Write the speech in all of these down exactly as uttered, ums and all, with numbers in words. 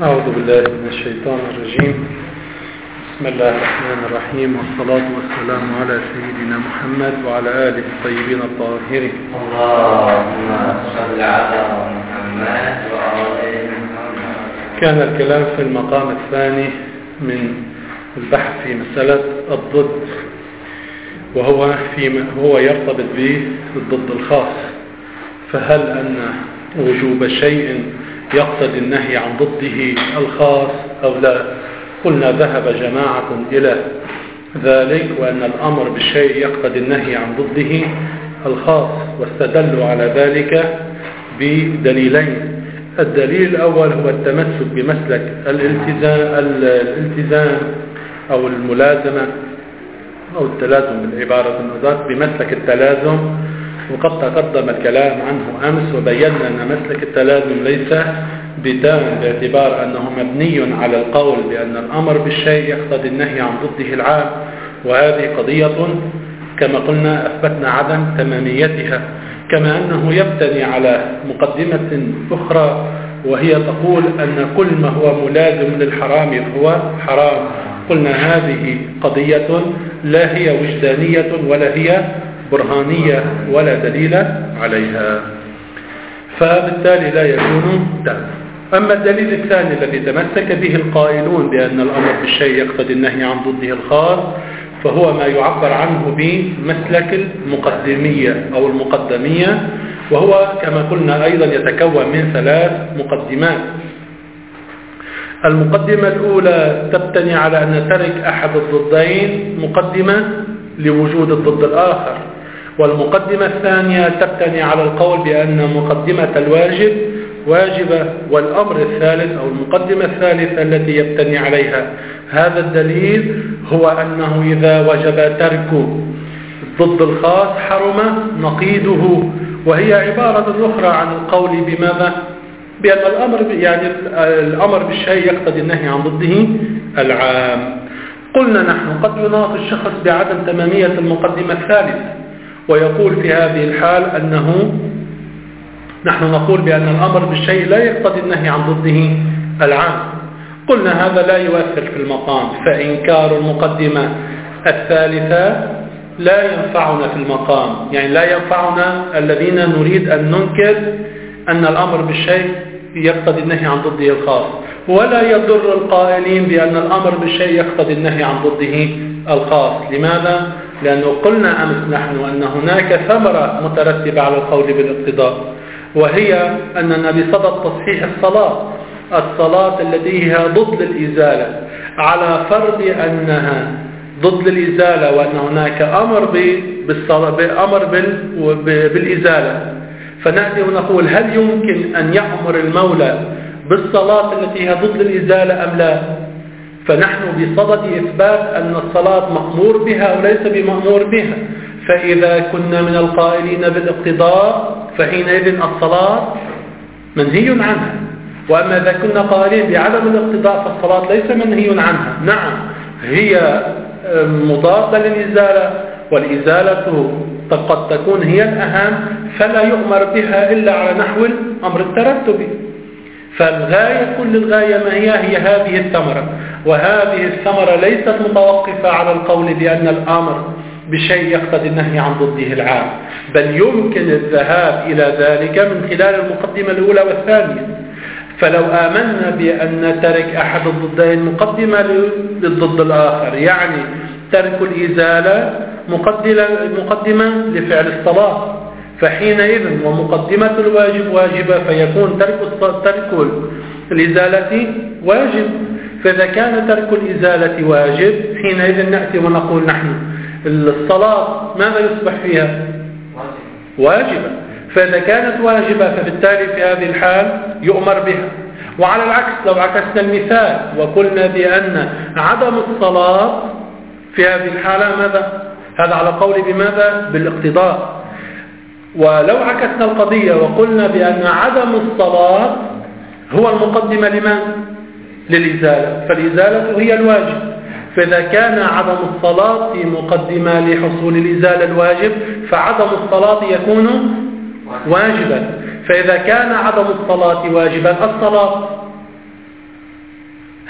أعوذ بالله من الشيطان الرجيم. بسم الله الرحمن الرحيم، والصلاة والسلام على سيدنا محمد وعلى آله الطيبين الطاهرين. اللهم صل على محمد وعلى محمد. كان الكلام في المقام الثاني من البحث في مسألة الضد، وهو فيما هو يرتبط به الضد الخاص. فهل أن وجوب شيء يقتضي النهي عن ضده الخاص أو لا؟ قلنا ذهب جماعة إلى ذلك، وأن الأمر بالشيء يقتضي النهي عن ضده الخاص، واستدلوا على ذلك بدليلين. الدليل الأول هو التمسك بمسلك الالتزام, الالتزام أو الملازمة أو التلازم بالعبارة النظر بمسلك التلازم، وقد تقدم الكلام عنه أمس وبينا أن مسلك التلازم ليس بدام، باعتبار أنه مبني على القول بأن الأمر بالشيء يقتضي النهي عن ضده العام، وهذه قضية كما قلنا أثبتنا عدم تماميتها. كما أنه يبتني على مقدمة أخرى، وهي تقول أن كل ما هو ملازم للحرام فهو حرام. قلنا هذه قضية لا هي وجدانية ولا هي برهانية ولا دليل عليها، فبالتالي لا يكون تام. أما الدليل الثاني الذي تمسك به القائلون بأن الأمر بالشيء يقتضي النهي عن ضده الخاص، فهو ما يعبر عنه بمسلك المقدمية أو المقدمية، وهو كما قلنا أيضا يتكون من ثلاث مقدمات. المقدمة الأولى تبتني على أن ترك أحد الضدين مقدمة لوجود الضد الآخر، والمقدمة الثانية تبتني على القول بأن مقدمة الواجب واجبة، والأمر الثالث أو المقدمة الثالثة التي يبتني عليها هذا الدليل هو أنه إذا وجب ترك الضد الخاص حرم نقيضه، وهي عبارة أخرى عن القول بماذا؟ بأن الأمر يعني الأمر بالشيء يقتضي النهي عن ضده العام. قلنا نحن قد يناقش الشخص بعدم تمامية المقدمة الثالثة، ويقول في هذه الحال أنه نحن نقول بأن الأمر بالشيء لا يقتضي النهي عن ضده العام. قلنا هذا لا يؤثر في المقام، فإنكار المقدمة الثالثة لا ينفعنا في المقام، يعني لا ينفعنا الذين نريد أن ننكر أن الأمر بالشيء يقتضي النهي عن ضده الخاص، ولا يضر القائلين بأن الأمر بالشيء يقتضي النهي عن ضده الخاص. لماذا؟ لأنه قلنا أمس نحن أن هناك ثمرة مترتبة على القول بالاقتضاء، وهي أننا بصدد تصحيح الصلاة الصلاة التي هي ضد الإزالة، على فرض أنها ضد الإزالة وأن هناك أمر بأمر بالإزالة، فنأتي ونقول هل يمكن أن يأمر المولى بالصلاة التي هي ضد الإزالة أم لا؟ فنحن بصدد إثبات أن الصلاة مأمور بها وليس بمأمور بها، فإذا كنا من القائلين بالاقتضاء فحينئذ الصلاة منهي عنها، وأما إذا كنا قائلين بعدم الاقتضاء فالصلاة ليس منهي عنها. نعم هي مضادة للإزالة، والإزالة قد تكون هي الأهم، فلا يؤمر بها إلا على نحو الأمر الترتبي. فالغاية كل الغاية ما هي هي هذه الثمرة، وهذه الثمرة ليست متوقفة على القول بأن الأمر بشيء يقتضي النهي عن ضده العام، بل يمكن الذهاب إلى ذلك من خلال المقدمة الأولى والثانية. فلو آمنا بأن ترك أحد الضدين مقدمة للضد الآخر، يعني ترك الإزالة مقدمة لفعل الصلاة، فحينئذ ومقدمة الواجب واجبة، فيكون ترك ترك الإزالة واجب. فإذا كان ترك الإزالة واجب حينئذ نأتي ونقول نحن الصلاة ماذا يصبح فيها؟ واجبة. فإذا كانت واجبة فبالتالي في هذه الحال يؤمر بها. وعلى العكس لو عكسنا المثال وقلنا بأن عدم الصلاة في هذه الحالة ماذا؟ هذا على قول بماذا؟ بالاقتضاء. ولو عكسنا القضية وقلنا بأن عدم الصلاة هو المقدمة لمن؟ للإزالة، فالإزالة هي الواجب. فإذا كان عدم الصلاة مقدمة لحصول الإزالة الواجب، فعدم الصلاة يكون واجبا. فإذا كان عدم الصلاة واجبا، الصلاة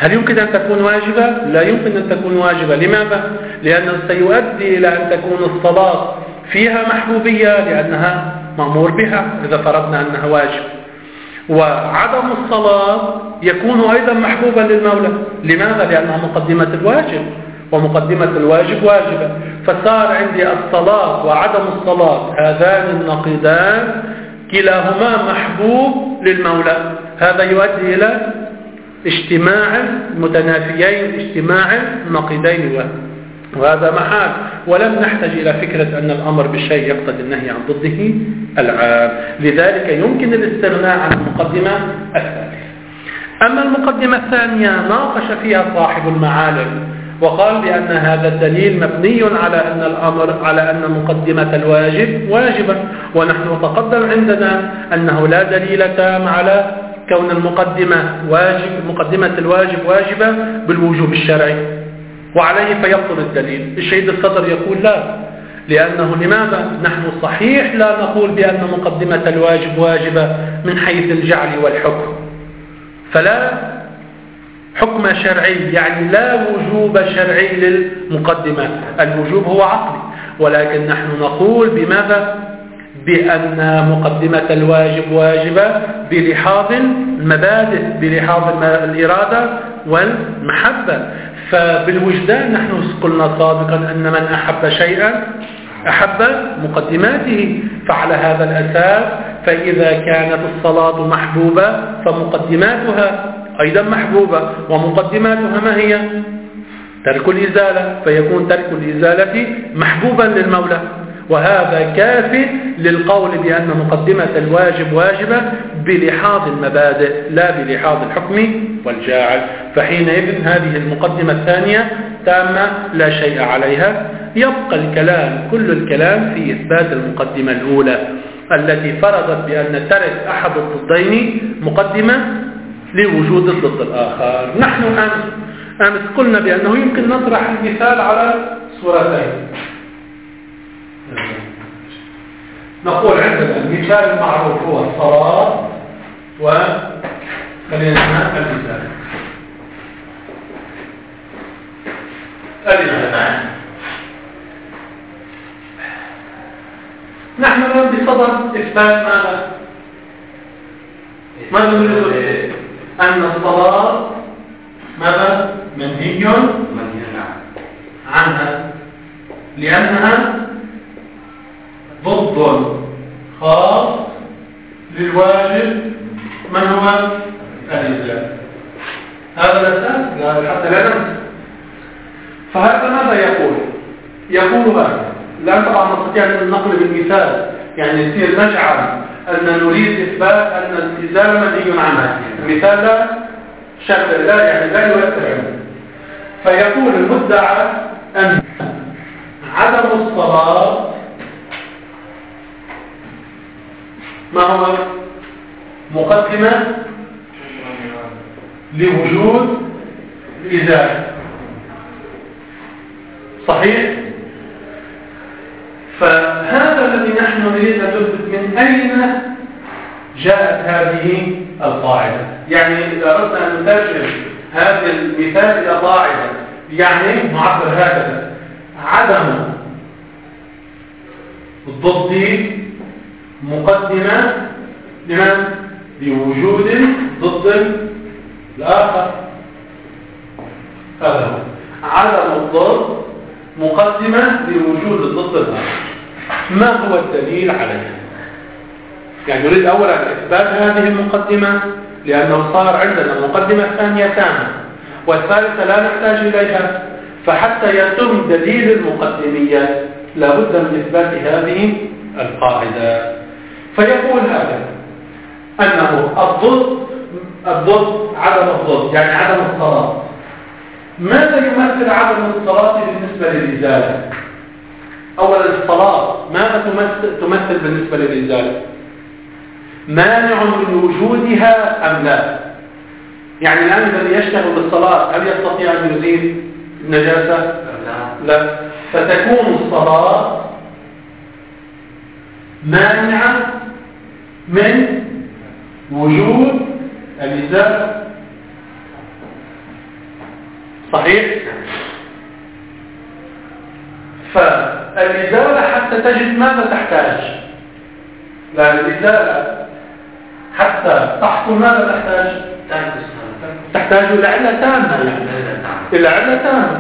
هل يمكن أن تكون واجبة؟ لا يمكن أن تكون واجبة. لماذا؟ لأنه سيؤدي إلى أن تكون الصلاة فيها محبوبية لأنها مأمور بها إذا فرضنا أنها واجب، وعدم الصلاة يكون أيضا محبوبا للمولى. لماذا؟ لأنها مقدمة الواجب، ومقدمة الواجب واجبة. فصار عندي الصلاة وعدم الصلاة هذان النقيضان كلاهما محبوب للمولى. هذا يؤدي إلى اجتماع المتنافيين، اجتماع النقيضين، وهذا محال. ولم نحتاج إلى فكرة أن الأمر بالشيء يقتضي النهي عن ضده العام. لذلك يمكن الاستغناء عن المقدمة الثالثة. أما المقدمة الثانية ناقش فيها صاحب المعالم وقال بأن هذا الدليل مبني على أن الأمر على أن مقدمة الواجب واجبة، ونحن تقدم عندنا أنه لا دليل تام على كون المقدمة واجب، مقدمة الواجب واجبة بالوجوب الشرعي، وعليه فيبطل الدليل. الشهيد الصدر يقول لا، لأنه لماذا؟ نحن صحيح لا نقول بأن مقدمة الواجب واجبة من حيث الجعل والحكم، فلا حكم شرعي، يعني لا وجوب شرعي للمقدمة، الوجوب هو عقلي. ولكن نحن نقول بماذا؟ بأن مقدمة الواجب واجبة بلحاظ المبادئ، بلحاظ الإرادة والمحبة. فبالوجدان نحن قلنا سابقا أن من أحب شيئا أحب مقدماته. فعلى هذا الأساس فإذا كانت الصلاة محبوبة فمقدماتها أيضا محبوبة، ومقدماتها ما هي؟ ترك الإزالة، فيكون ترك الإزالة محبوبا للمولى. وهذا كاف للقول بأن مقدمة الواجب واجبة بلحاظ المبادئ لا بلحاظ الحكم والجاعل. فحينئذ هذه المقدمة الثانية تامة لا شيء عليها. يبقى الكلام، كل الكلام في إثبات المقدمة الأولى التي فرضت بأن ترك أحد الضدين مقدمة لوجود الضد الآخر. نحن أمس أمس قلنا بأنه يمكن نطرح المثال على صورتين. نقول عندنا المثال المعروف هو الصلاة، وخلينا نسمع المثال الإنسان. نحن الآن بصدد إثبات ماذا؟ ماذا نريد؟ أن الصلاة ماذا؟ منهي عنها لأنها ضد خاص للواجب من هو الإزالة. هذا الأساس حتى لا ننسى. فهذا ماذا يقول؟ يقول هذا لا طبعا نستطيع أن ننقل بالمثال، يعني يصير نجعل أن نريد إثبات أن الإزالة منهي عنها. المثال لا شرط لا يعني لا يؤثر عنه. فيقول المدعى أن عدم الصلاة ما هو؟ مقدمة لوجود الإزالة. صحيح؟ فهذا الذي نحن نريد أن نثبت من أين جاءت هذه القاعدة. يعني إذا أردنا أن نترجم هذا المثال إلى قاعدة، يعني معبر هكذا: عدم الضد مقدمة لمن؟ لوجود ضد الآخر. هذا هو عدم الضد مقدمة لوجود الضد الآخر. ما هو الدليل عليها؟ يعني نريد أولا إثبات هذه المقدمة، لأنه صار عندنا المقدمة الثانية تامة والثالثة لا نحتاج إليها. فحتى يتم دليل المقدمية لابد من إثبات هذه القاعدة. فيقول هذا أنه الضد الضد عدم الضد يعني عدم الصلاة. ماذا يمثل عدم الصلاة بالنسبة للإزالة؟ أولا الصلاة ماذا تمثل, تمثل بالنسبة للإزالة؟ مانع من وجودها أم لا؟ يعني الآن الذي يشتغل بالصلاة هل يستطيع أن يزيل النجاسة؟ لا. فتكون الصلاة مانعة من وجود الإزالة. صحيح؟ فالإزالة حتى تجد ماذا تحتاج؟ لأن الإزالة حتى تحصل ماذا تحتاج؟ تحتاج إلى علة تامة يعني إلى علة تامة.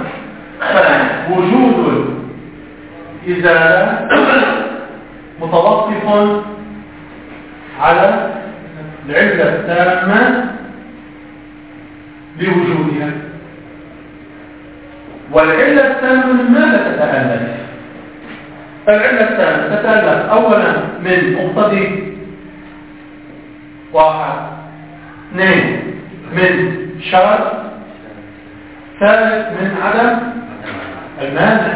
وجود الإزالة متوقف على العلة التامة بوجودها. والعلة التامة من ماذا تتألف؟ العلة التامة تتألف أولا من مقتضي واحد، اثنين من شرط، ثالث من عدم المانع.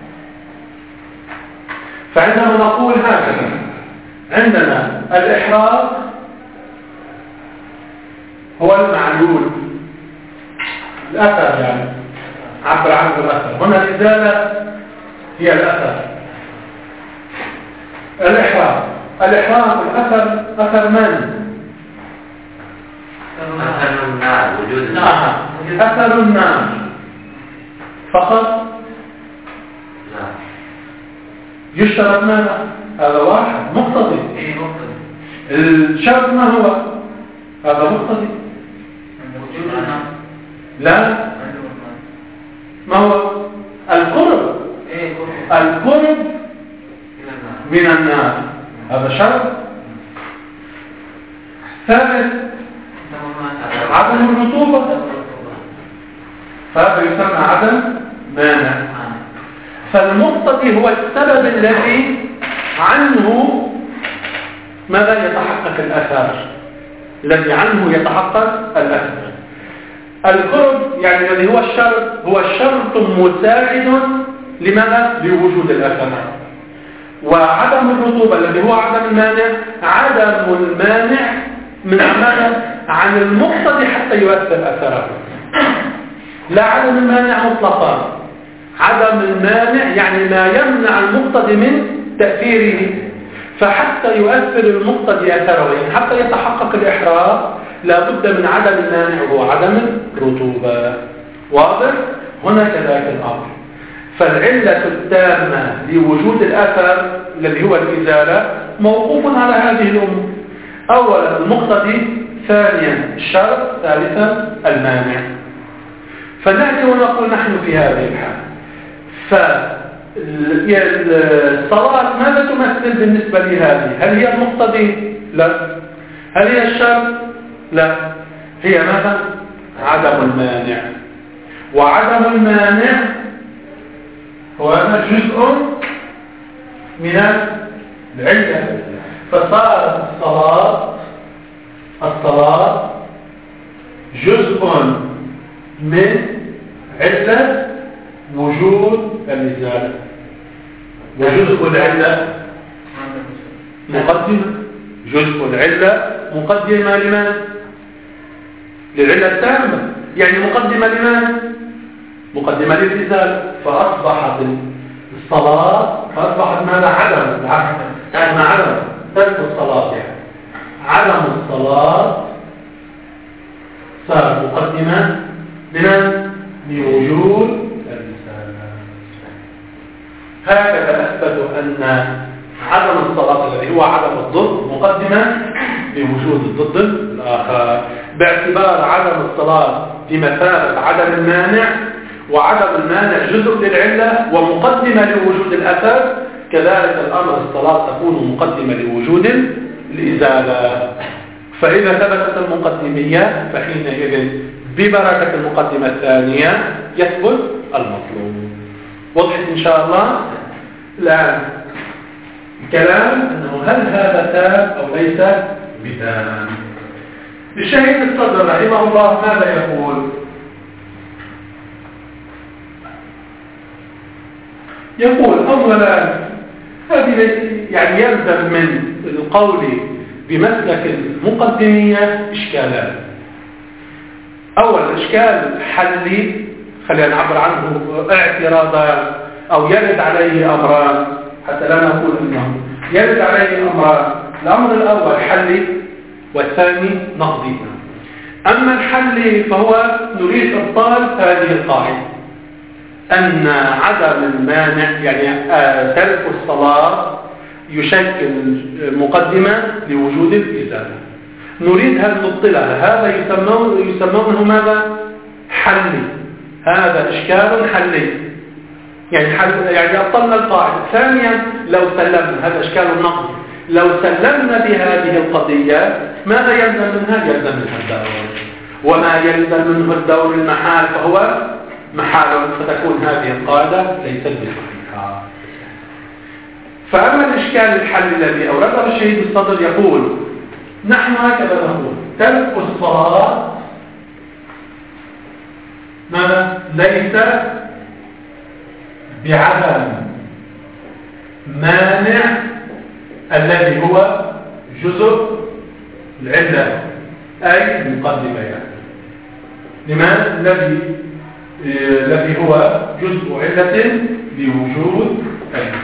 فعندما نقول هكذا عندنا الإحراق هو المعلول، الأثر يعني عبر عنه الأثر. هنا الإزالة هي الأثر. الإحراق الإحراق الأثر أثر من؟ أثر النار، وجود النار. أثر النار فقط لا يشترط ماذا؟ هذا واحد مقتضي. إيه مقتضي. الشرط ما هو؟ هذا مقتضي. وجود النار. لا ما هو؟ القرب. إيه قرب. القرب من النار هذا شرط. ثالث عدم الرطوبة، فهذا يسمى عدم مانع. فالمقتضي هو السبب الذي عنه ماذا يتحقق الأثر، الذي عنه يتحقق الأثر. القرب يعني الذي هو الشرط، هو شرط مساعد لماذا؟ لوجود الأثر. وعدم الرطوبة الذي هو عدم المانع، عدم المانع من ماذا؟ عن المقتضي حتى يؤثر أثره. لا عدم المانع مطلقا، عدم المانع يعني ما يمنع المقتضي من تأثيره. فحتى يؤثر المقتضي أثره، يعني حتى يتحقق الإحراق لا بد من عدم المانع وهو عدم الرطوبة. واضح؟ هنا كذلك الأمر. فالعلة التامة لوجود الأثر الذي هو الإزالة موقوف على هذه الأمور: أولا المقتضي، ثانيا الشرط، ثالثا المانع. فنأتي ونقول نحن في هذه الحالة فالصلاة ماذا تمثل بالنسبة لهذه؟ هل هي المقتضي؟ لا. هل هي الشرط؟ لا. هي ماذا؟ عدم المانع. وعدم المانع هو هذا جزء من العلة. فصارت الصلاة الصلاة جزء من علة وجود الإزالة. وجزء العلة مقدمة، جزء العلة مقدمة لمن؟ للعلة التامة، يعني مقدمة لمن؟ مقدمة للإزالة. فأصبحت الصلاة فأصبحت ماذا؟ عدم العدم يعني عدم ترك الصلاة، يعني عدم الصلاة صار مقدمة لمن؟ لوجود الإزالة. هكذا أثبتوا أن عدم الصلاة الذي هو عدم الضد مقدمة لوجود الضد الآخر، باعتبار عدم الصلاة بمثابة عدم المانع، وعدم المانع جزء للعلة ومقدمة لوجود الأثر. كذلك الأمر الصلاة تكون مقدمة لوجود الإزالة. فإذا ثبتت المقدمية فحينئذ ببركة المقدمة الثانية يثبت المطلوب. وضحت إن شاء الله؟ الآن الكلام أنه هل هذا تام أو ليس بتام؟ الشهيد الصدر رحمه الله ماذا يقول؟ يقول أولا هذه يعني يلزم من القول بمسلك المقدمية إشكالات. أول إشكال حلي خلينا نعبر عنه اعتراضان أو يرد عليه أمران، حتى لا نقول إنه يرد عليه أمران. الأمر الأول حلي والثاني نقضي. أما الحل فهو نريد إبطال هذه القاعدة أن عدم المانع يعني ترك الصلاة يشكل مقدمة لوجود الإزالة. نريد أن نبطلها. هذا يسمونه, يسمونه ماذا؟ حلي. هذا إشكال حلي يعني, حل يعني أبطلنا القاعدة. ثانيا لو سلمنا هذا إشكال نقضي، لو سلمنا بهذه القضية ماذا يلزم منها؟ يلزم منها الدور، وما يلزم منه الدور المحال فهو محال، فتكون هذه القاعدة ليست بصحيحة. فأما الإشكال الحل الذي أورده الشهيد الصدر يقول نحن هكذا نقول ترك الصلاة ماذا؟ ليس بعدم مانع الذي هو جزء العلة أي المقدمة يعني. لماذا؟ الذي الذي هو جزء علة لوجود علة.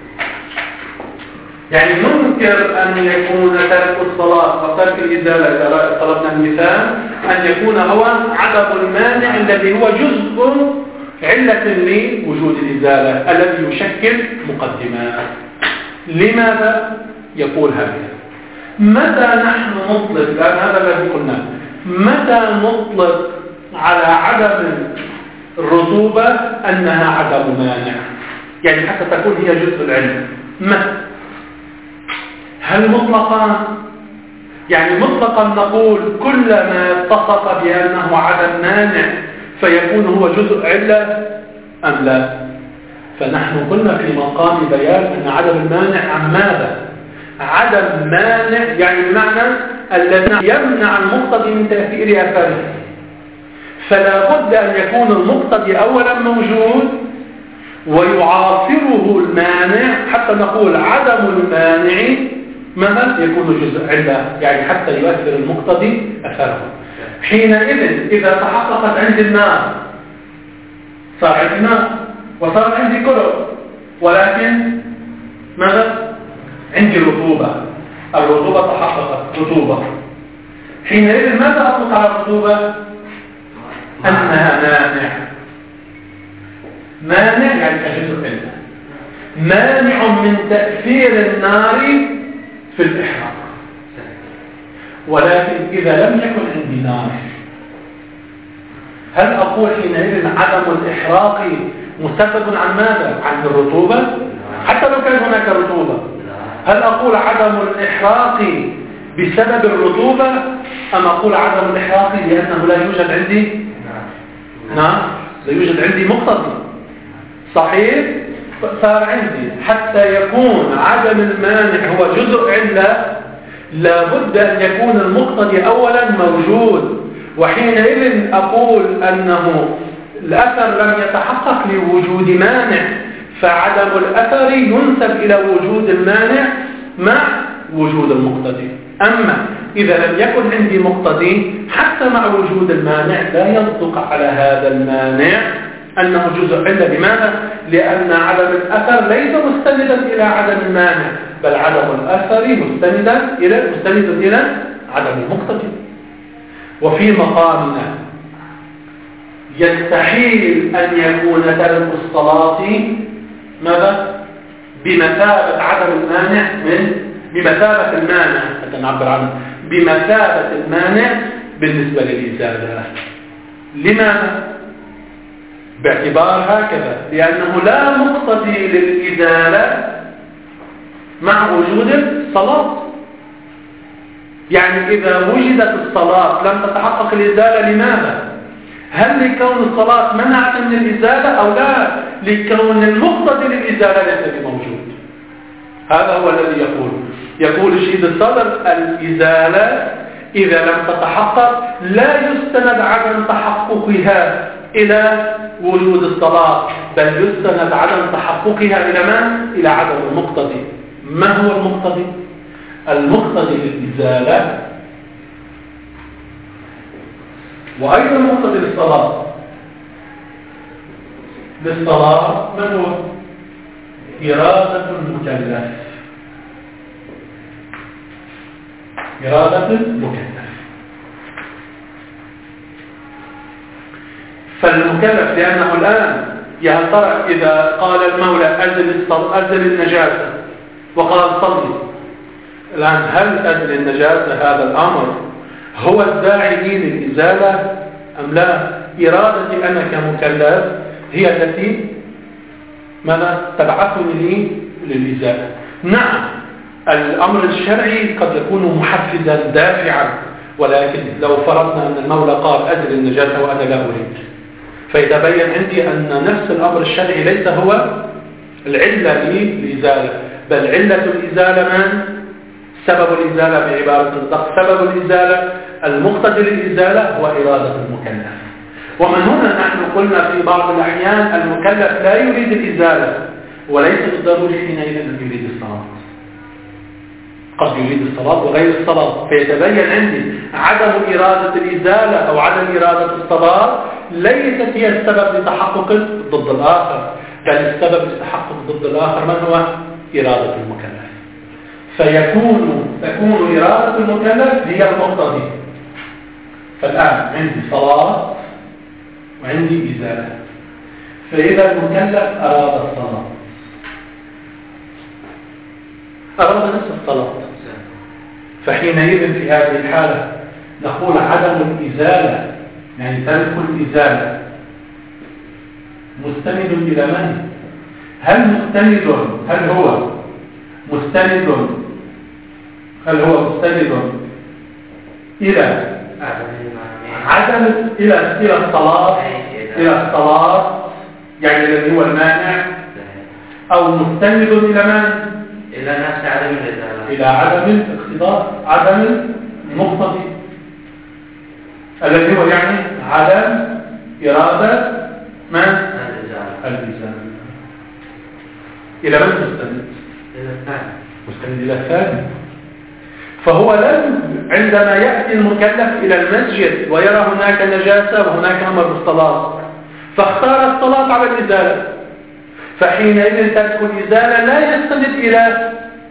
يعني ننكر أن يكون ترك الصلاة أو ترك الإزالة إذا طلبنا المثال أن يكون هو عدم المانع الذي هو جزء علة لوجود الإزالة الذي يشكل مقدمات. لماذا يقول هذا؟ متى نحن نطلق، لأن هذا الذي قلنا، متى نطلق على عدم الرطوبة أنها عدم مانع يعني حتى تكون هي جزء العلة؟ متى؟ هل مطلقا؟ يعني مطلقا نقول كلما اتصف بأنه عدم مانع فيكون هو جزء علة أم لا؟ فنحن قلنا في مقام بيان أن عدم المانع عن ماذا؟ عدم مانع يعني بمعنى الذي يمنع المقتضي من تأثير أثره. فلا بد أن يكون المقتضي أولا موجود ويعاصره المانع حتى نقول عدم المانع ماذا؟ يكون جزء علة يعني حتى يؤثر المقتضي أثره. حينئذ إذا تحققت عندي النار صار عندي نار وصار عندي كلب، ولكن ماذا؟ عندي رطوبة، الرطوبة تحققت رطوبة. حينئذ ماذا أطلق على الرطوبة؟ أنها مانع. مانع يعني كجزء علة، مانع من تأثير النار في الإحراق. ولكن إذا لم يكن عندي نار هل أقول حينئذ عدم الإحراق مسبب عن ماذا؟ عن الرطوبة؟ حتى لو كان هناك رطوبة هل أقول عدم الإحراق بسبب الرطوبة أم أقول عدم الإحراق لأنه لا يوجد عندي نار؟ لا يوجد عندي مقتضي صحيح؟ صار عندي حتى يكون عدم المانع هو جزء علة لابد أن يكون المقتضي أولا موجود، وحينئذ أقول أنه الأثر لم يتحقق لوجود مانع فعدم الأثر ينسب إلى وجود المانع مع وجود المقتضي. أما إذا لم يكن عندي مقتضي حتى مع وجود المانع لا يصدق على هذا المانع أنه جزء علة. لماذا؟ لأن عدم الأثر ليس مستندا إلى عدم المانع بل عدم الأثر مستندا إلى مستند إلى عدم المقتضي. وفي مقامنا يستحيل أن يكون ترك الصلاة ماذا؟ بمثابة عدم المانع من بمثابة المانع حتى نعبر عنه بمثابة المانع بالنسبة للإزالة. لماذا؟ باعتبار هكذا لأنه لا مقتضي للإزالة مع وجود الصلاة. يعني إذا وجدت الصلاة لم تتحقق الإزالة. لماذا؟ هل لكون الصلاة منعت من الإزالة أو لا لكون المقتضي للإزالة ليس موجود؟ هذا هو الذي يقول يقول الشهيد الصدر الإزالة إذا لم تتحقق لا يستند عدم تحققها إلى وجود الصلاة بل يستند عدم تحققها إلى من؟ إلى عدم المقتضي. ما هو المقتضي؟ المقتضي للإزالة وأيضا المقتضي للصلاة. للصلاة من هو؟ إرادة المكلف. إرادة المكلف فالمكلف لأنه الآن يا ترى إذا قال المولى أزل أزل النجاسة وقال صلي، الآن هل أزل النجاسة هذا الأمر هو الداعي لي للإزالة أم لا؟ إرادتي أنا كمكلف هي التي ماذا تبعثني لي للإزالة. نعم الأمر الشرعي قد يكون محفزا دافعا، ولكن لو فرضنا أن المولى قال أزل النجاسة وأنا لا أريد، فيتبين عندي أن نفس الأمر الشرعي ليس هو العلة للإزالة، بل علة الإزالة من؟ سبب الإزالة بعبارة الدق، سبب الإزالة المقتضي للإزالة هو إرادة المكلف. ومن هنا نحن قلنا في بعض الأحيان المكلف لا يريد الإزالة، وليس بالضروري حينئذ أن يريد الصلاة، قد يريد الصلاة وغير الصلاة، فيتبين عندي عدم إرادة الإزالة أو عدم إرادة الصلاة ليست هي السبب لتحقق ضد الآخر، بل السبب لتحقق ضد الآخر من هو؟ إرادة المكلف. فيكون تكون إرادة المكلف هي المقتضي. فالآن عندي صلاة وعندي إزالة، فإذا المكلف أراد الصلاة، أراد نفس الصلاة، فحينئذ في هذه الحالة نقول عدم الإزالة يعني ترك الإزالة مستند إلى من؟ هل مستند هل هو مستند هل هو مستند إلى عدم إلى إلى الصلاة إلى الصلاة يعني الذي هو المانع، أو مستند إلى من؟ إلى نفس عدم الإزالة، إلى عدم الاقتضاء، عدم المقتضي الذي هو يعني عدم إرادة من؟ الإزالة. إلى من مستند؟ إلى الثاني، مستند إلى الثاني. فهو لم عندما يأتي المكلف إلى المسجد ويرى هناك نجاسة وهناك أمر بالصلاة فاختار الصلاة على الإزالة، فحينئذ ترك الإزالة لا يستند إلى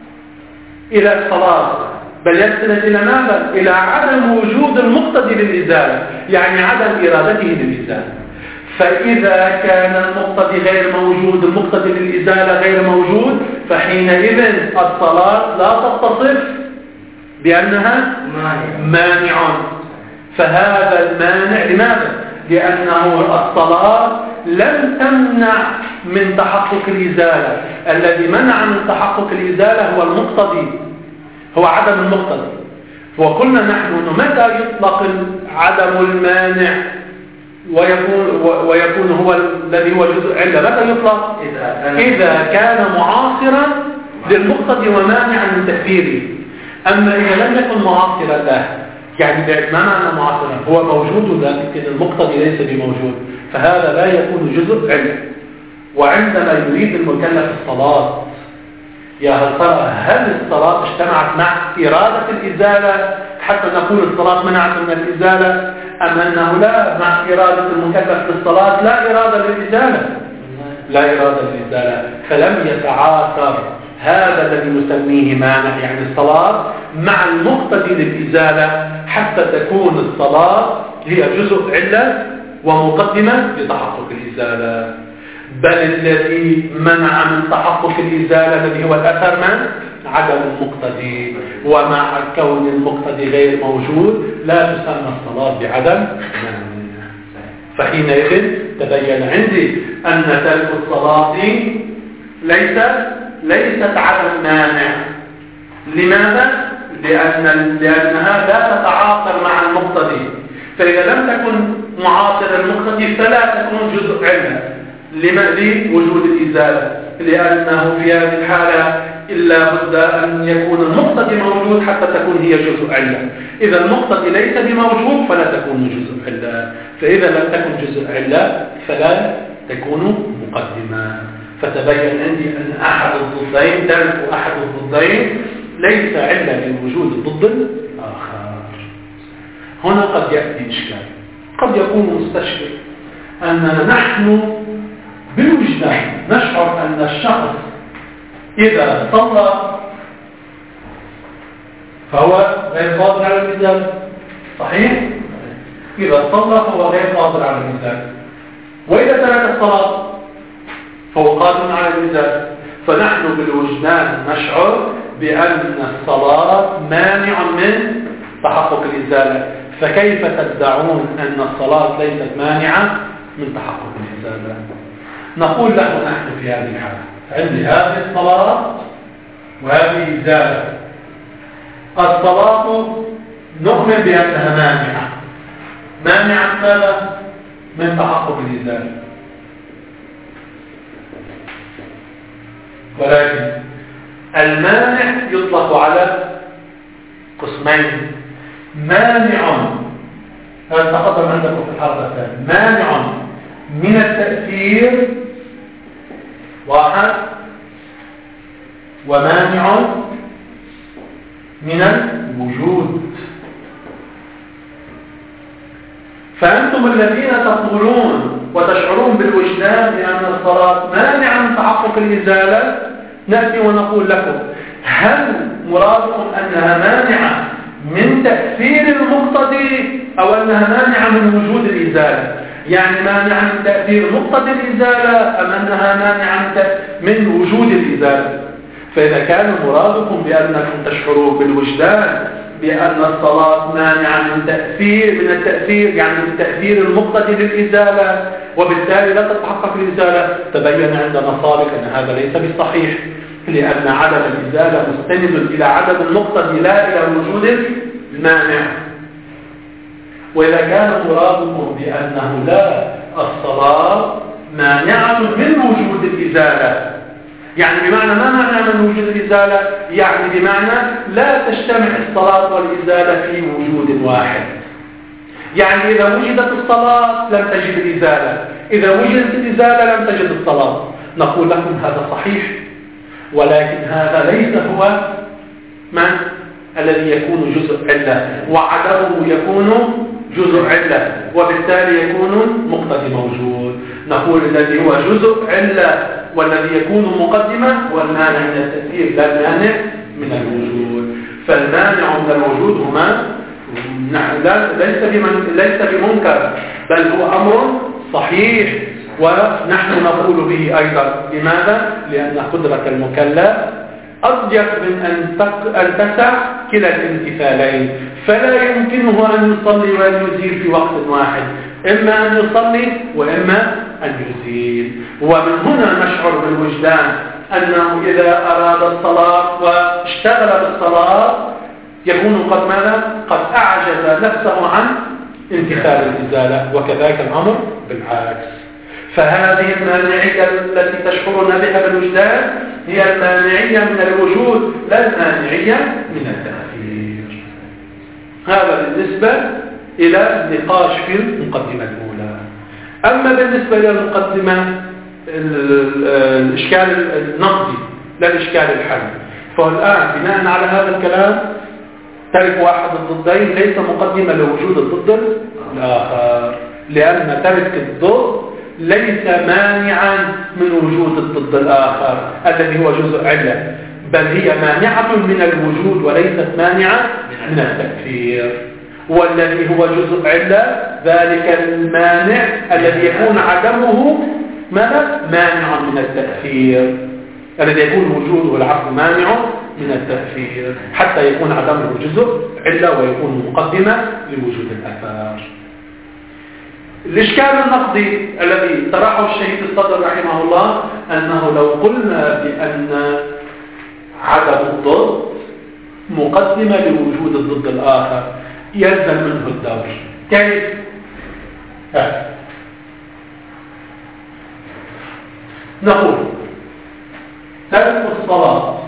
إلى الصلاة، بل يستند إلى ماذا؟ إلى عدم وجود المقتضي للإزالة، يعني عدم إرادته للإزالة. فإذا كان المقتضي غير موجود، المقتضي للإزالة غير موجود، فحينئذ الصلاة لا تتصف بأنها مانع. فهذا المانع لماذا؟ لأنه الصلاة لم تمنع من تحقق الإزالة، الذي منع من تحقق الإزالة هو المقتضي، هو عدم المقتضي. وقلنا نحن متى يطلق عدم المانع ويكون, ويكون هو الذي هو جزء علة؟ متى يطلق؟ إذا كان معاصرا للمقتضي ومانعا من تكفيره. أما إذا لم يكن معاصرا له، يعني ما معنى معاصرا؟ هو موجود لكن المقتضي ليس بموجود، فهذا لا يكون جزء علة. وعندما يريد المكلف الصلاة، يا هل ترى هل الصلاة اجتمعت مع إرادة الإزالة حتى نقول الصلاة منعت من الإزالة، أم أنه لا مع إرادة المكلف بالصلاة لا إرادة للإزالة؟ لا إرادة للإزالة، فلم يتعاثر هذا الذي نسميه مانع يعني الصلاة مع المقتضي للإزالة حتى تكون الصلاة هي جزء علة ومقدمة لتحقق الإزالة. بل الذي منع من تحقق الإزالة الذي هو الأثر من؟ عدم المقتضي، ومع كون المقتضي غير موجود لا تسمى الصلاة بعدم مانع. فحينئذ تبين عندي أن ترك الصلاة ليس ليست عدم مانع. لماذا؟ لأن لأنها لا تتعاطر مع المقتضي، فإذا لم تكن معاصر المقتضي فلا تكون جزء علة لوجود الإزالة، لأنه في هذه الحالة إلا بد أن يكون المقتضي موجود حتى تكون هي جزء علة. إذا المقتضي ليس بموجود فلا تكون جزء علة، فإذا لم تكن جزء علة فلا تكون مقدمة. فتبين عندي أن أحد الضدين ترك أحد الضدين ليس علة لوجود الضد الآخر. هنا قد يأتي إشكال، قد يكون مستشكل أننا نحن بالوجدان نشعر أن الشخص إذا صلى فهو غير قادر على الإزالة، صحيح؟ إذا صلى فهو غير قادر على الإزالة. وإذا ترك الصلاة فهو قادم على الإزالة. فنحن بالوجدان نشعر بأن الصلاة مانع من تحقق الإزالة، فكيف تدعون أن الصلاة ليست مانعة من تحقق الإزالة؟ نقول له نحن في هذه الحالة عندي هذه الصلاة وهذه إزالة. الصلاة نؤمن بأنها مانعة، مانعة ماذا؟ من تحقق الإزالة. ولكن المانع يطلق على قسمين: مانع، هذا تقدم عندكم في الحلقة الثانية، مانع من التأثير واحد، ومانع من الوجود. فأنتم الذين تقولون وتشعرون بالوجدان بأن الصلاة مانعة من تحقق الإزالة، نأتي ونقول لكم: هل مرادكم أنها مانعة من تأثير المقتضي أو أنها مانعة من وجود الإزالة؟ يعني مانعة من تأثير مقتضي الإزالة أم أنها مانعة من وجود الإزالة؟ فإذا كان مرادكم بأنكم تشعرون بالوجدان بأن الصلاة مانعة من تأثير من التأثير يعني من التأثير المقتضي للإزالة، وبالتالي لا تتحقق الإزالة، تبين عندنا سابقا أن هذا ليس بالصحيح، لأن عدم الإزالة مستند إلى عدم المقتضي لا إلى وجود المانع. وإذا كان مرادكم بأنه لا، الصلاة مانعة من وجود الإزالة، يعني بمعنى ما معنى من وجود الإزالة؟ يعني بمعنى لا تجتمع الصلاة والإزالة في وجود واحد. يعني إذا وجدت الصلاة لم تجد الإزالة، إذا وجدت الإزالة لم تجد الصلاة. نقول لكم هذا صحيح، ولكن هذا ليس هو من الذي يكون جزء علة، وعدمه يكون جزء علة، وبالتالي يكون مقتضي موجود. نقول الذي هو جزء علة والذي يكون مقدمة هو المانع من التأثير، لا المانع من الوجود. فالمانع من الوجود هما ليس بمن ليس بمنكر، بل هو أمر صحيح، ونحن نقول به أيضا. لماذا؟ لأن قدرة المكلف أضيق من أن تسع كلا الامتثالين، فلا يمكنه أن يصلي وأن يزيل في وقت واحد، إما أن يصلي وإما أن يزيل. ومن هنا نشعر بالوجدان أنه إذا أراد الصلاة واشتغل بالصلاة يكون قد ماذا؟ قد أعجز نفسه عن امتثال الإزالة، وكذلك الأمر بالعكس. فهذه المانعية التي تشعرون بها بالوجدان هي المانعية من الوجود، لا المانعية من التأثير. هذا بالنسبة إلى النقاش في المقدمة الأولى. أما بالنسبة إلى المقدمة الإشكال النقدي لا الإشكال الحل، فالآن بناء على هذا الكلام ترك واحد الضدين ليس مقدمة لوجود الضد الآخر، لأن ترك الضد ليس مانعا من وجود الضد الآخر الذي هو جزء علة، بل هي مانعة من الوجود وليست مانعة من التكفير. والذي هو جزء علة ذلك المانع الذي يكون عدمه ماذا؟ مانع من التأثير، الذي يكون وجوده العقل مانع من التأثير حتى يكون عدمه جزء علة ويكون مقدمة لوجود الأثار. الإشكال النقدي الذي طرحه الشهيد الصدر رحمه الله أنه لو قلنا بأن عدم الضد مقدمة لوجود الضد الآخر يلزم منه الدور. كيف؟ ها. نقول ترك الصلاة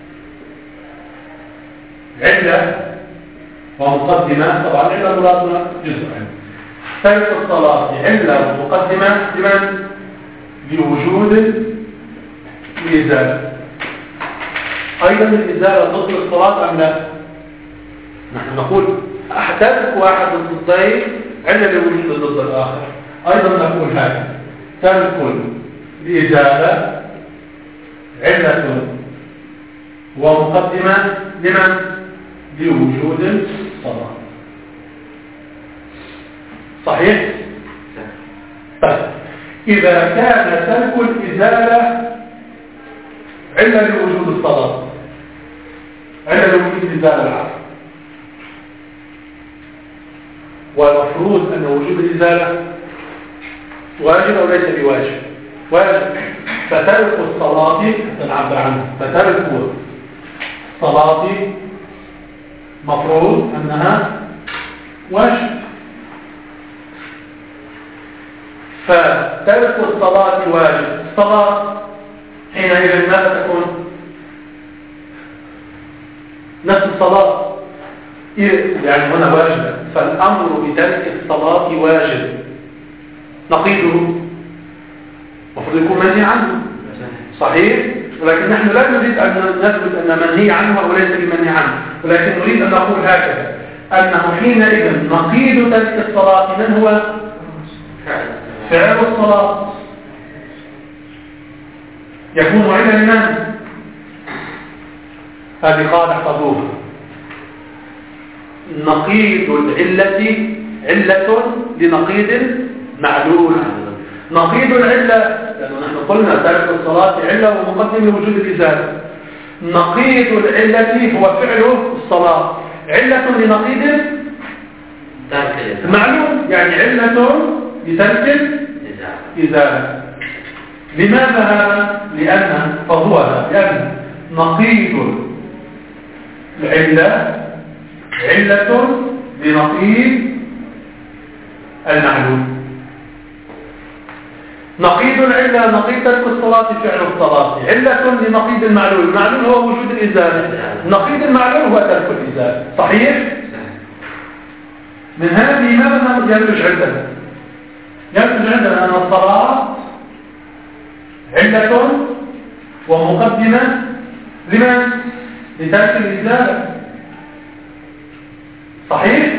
علة ومقدمة، طبعا علة مرادنا جزء علة. ترك الصلاة علة ومقدمة لمن؟ لوجود الإزالة. أيضا الإزالة ضد الصلاة أم لا؟ نحن نقول أحتاج واحد الضدين علة لوجود الضد الآخر. أيضا نقول هذا ترك الإزالة علة ومقدمة لمن؟ لوجود الصلاة. صحيح؟ طيب إذا كان ترك الإزالة علة لوجود الصلاة، علة لوجود إزالة العصر، والمفروض أن وجود الإزالة واجب أو ليس بواجب؟ واجب. فترك الصلاة نعبر عنه، فترك الصلاة مفروض أنها واجب. فترك الصلاة واجب. الصلاة حينئذ ماذا تكون؟ نفس الصلاة، يعني هنا واجبة، فالأمر بترك الصلاة واجب. نقيده المفروض يكون منهي عنه، صحيح؟ ولكن نحن لا نريد أن نثبت أن منهي عنه أو ليس بمنهي عنه، ولكن نريد أن نقول هكذا أنه حينئذ نقيد ترك الصلاة من هو؟ فعل الصلاة. يكون علة لمن؟ هذه قاعدة احفظوها. نقيد العلة علة لنقيد معلول. نقيد العلة لأنه نحن قلنا ترك الصلاة علة ومقدم لوجود الإزالة. نقيد العلة هو فعل الصلاة، علة لنقيد معلول، يعني علة لترك الإزالة. لماذا هذا؟ لأن فهو هذا لأن نقيد العلة علة لنقيد المعلول. نقيد العلة نقيد ترك الصلاة فعل الصلاة، علة لنقيد المعلول، المعلول هو وجود الإزالة، نقيد المعلول هو ترك الإزالة. صحيح؟ من هذه ماذا ينتج عندنا؟ ينتج عندنا أن الصلاة علة ومقدمة لمن؟ لترك الإزالة. صحيح؟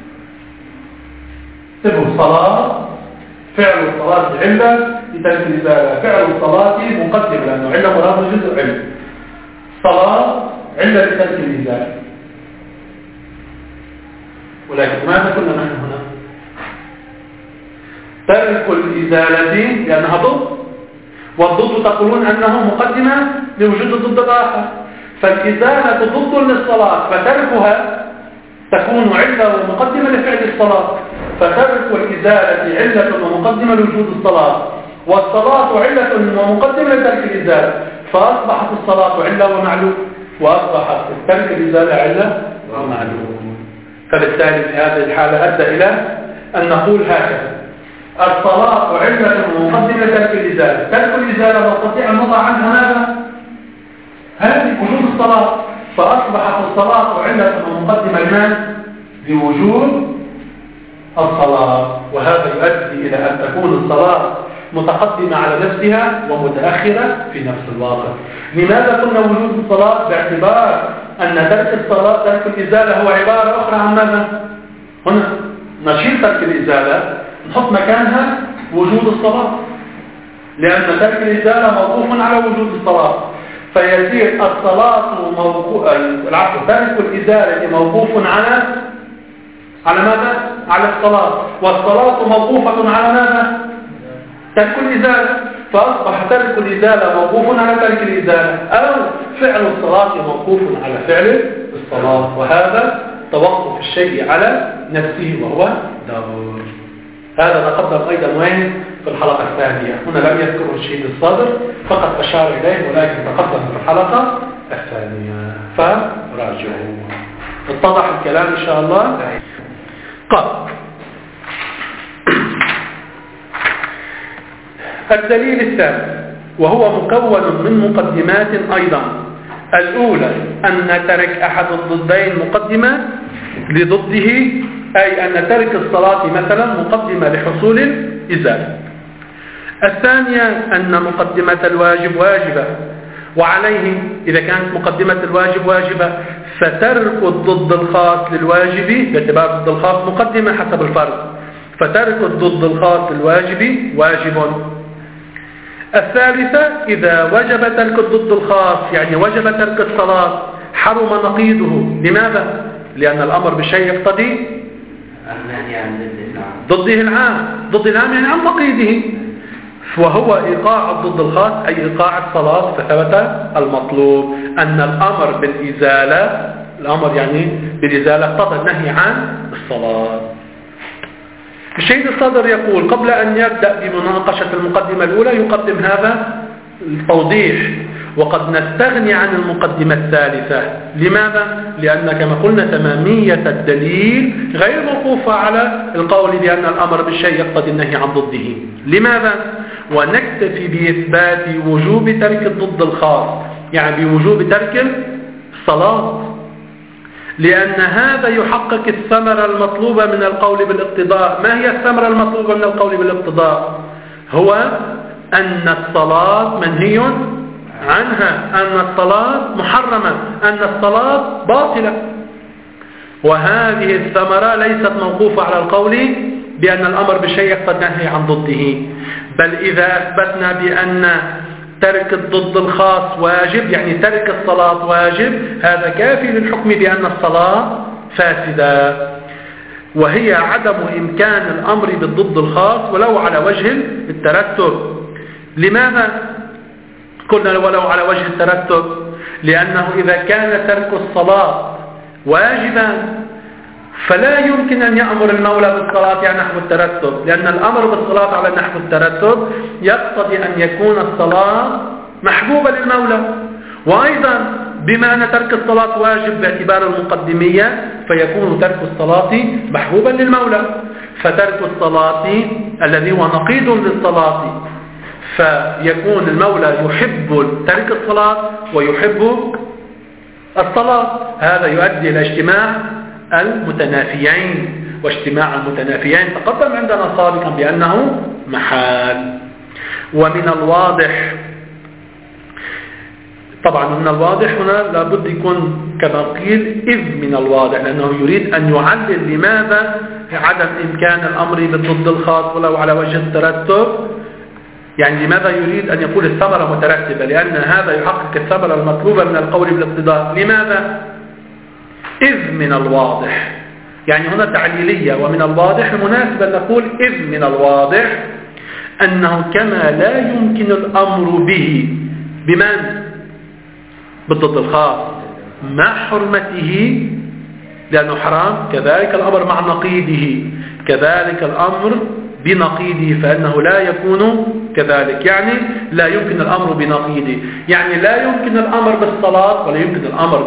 تبقى الصلاة فعل الصلاة علة لترك الإزالة، فعل الصلاة مقدم لأنه علة مراد جزء علة، صلاة علة لترك الإزالة. ولكن ماذا كنا نحن هنا؟ ترك الإزالة لأنها ضد، والضد تقولون أنه مقدمة لوجود الضد الآخر، فالإزالة ضد للصلاة فتركها تكون علة ومقدمة لفعل الصلاة، فترك الإزالة علة ومقدمة لوجود الصلاة، والصلاة علة ومقدمة لترك الإزالة، فأصبحت الصلاة علة ومعلوم، وأصبحت ترك الإزالة علة ومعلوم. فبالتالي في هذه الحالة أدى إلى أن نقول هكذا: الصلاة علة ومقدمة لترك الإزالة. ترك الإزالة نستطيع أن نضع عنها ماذا؟ هذه وجود الصلاة، فأصبحت الصلاة علة ومقدمة لمن؟ لوجود الصلاة. وهذا يؤدي إلى أن تكون الصلاة متقدمة على نفسها ومتأخرة في نفس الواقع. لماذا قلنا وجود الصلاة؟ باعتبار أن ترك الصلاة ترك الإزالة هو عبارة أخرى عن ماذا؟ هنا نشيل ترك الإزالة نحط مكانها وجود الصلاة، لأن ترك الإزالة موقوف على وجود الصلاة، فيصير الصلاة موقوف العفو ترك الإزالة موقوف على على ماذا؟ على الصلاة، والصلاة موقوفة على ماذا؟ ترك الإزالة، فأصبح ترك الإزالة موقوف على ترك الإزالة، أو فعل الصلاة موقوف على فعل الصلاة، وهذا توقف الشيء على نفسه وهو دور. هذا تقدم أيضا وين؟ في الحلقة الثانية. هنا لم يذكره الشيخ الصادر، فقط أشار إليه، ولكن تقدم في الحلقة الثانية، فراجعوا. اتضح الكلام إن شاء الله. قال الدليل الثاني وهو مكون من مقدمات أيضا. الأولى أن ترك أحد الضدين مقدمة لضده، أي أن ترك الصلاة مثلا مقدمة لحصول الإزالة. الثانية أن مقدمة الواجب واجبة، وعليه إذا كانت مقدمة الواجب واجبة فترك الضد الخاص للواجب باعتبار الضد الخاص مقدمة حسب الفرض، فترك الضد الخاص للواجب واجب. الثالثة إذا وجب ترك الضد الخاص يعني وجب ترك الصلاة حرم نقيضه. لماذا؟ لأن الأمر بالشيء يقتضي ضده العام، ضد العام يعني عن نقيضه، وهو إيقاع الضد الخاص أي إيقاع الصلاة، فثبت المطلوب أن الأمر بالإزالة، الأمر يعني بالإزالة اقتضى النهي عن الصلاة. الشهيد الصدر يقول قبل أن يبدأ بمناقشة المقدمة الأولى يقدم هذا التوضيح: وقد نستغني عن المقدمة الثالثة. لماذا؟ لأن كما قلنا تمامية الدليل غير موقوفة على القول بأن الأمر بالشيء يقتضي النهي عن ضده. لماذا؟ ونكتفي بإثبات وجوب ترك الضد الخاص، يعني بوجوب ترك الصلاة، لأن هذا يحقق الثمرة المطلوبة من القول بالاقتضاء. ما هي الثمرة المطلوبة من القول بالاقتضاء؟ هو أن الصلاة منهي عنها، أن الصلاة محرمة، أن الصلاة باطلة. وهذه الثمرة ليست موقوفة على القول بأن الأمر بالشيء يقتضي النهي عن ضده، بل إذا أثبتنا بأن ترك الضد الخاص واجب، يعني ترك الصلاة واجب، هذا كافي للحكم بأن الصلاة فاسدة، وهي عدم إمكان الأمر بالضد الخاص ولو على وجه الترتب. لماذا قلنا ولو على وجه الترتب؟ لأنه إذا كان ترك الصلاة واجبا فلا يمكن أن يأمر المولى بالصلاة على نحو الترتب، لأن الأمر بالصلاة على نحو الترتب يقتضي أن يكون الصلاة محبوبة للمولى. وأيضا بما أن ترك الصلاة واجب باعتبار المقدمية فيكون ترك الصلاة محبوبا للمولى، فترك الصلاة الذي هو نقيض للصلاة، فيكون المولى يحب ترك الصلاة ويحب الصلاة. هذا يؤدي إلى اجتماع المتنافيين، واجتماع المتنافيين تقدم عندنا سابقا بأنه محال. ومن الواضح، طبعا من الواضح هنا لابد يكون كما قيل إذ من الواضح، لأنه يريد أن يعلل لماذا عدم إمكان الأمر بالضد الخاص ولو على وجه الترتب، يعني لماذا يريد أن يقول الثمرة مترتبة، لأن هذا يحقق الثمرة المطلوبة من القول بالاقتضاء. لماذا؟ إذ من الواضح، يعني هنا تعليلية، ومن الواضح المناسبة نقول إذ من الواضح أنه كما لا يمكن الأمر به بمن؟ بالضد الخاص مع حرمته لأنه حرام، كذلك الأمر مع نقيضه، كذلك الأمر بنقيضه فإنه لا يكون كذلك، يعني لا يمكن الأمر بنقيضه، يعني لا يمكن الأمر بالصلاة ولا يمكن الأمر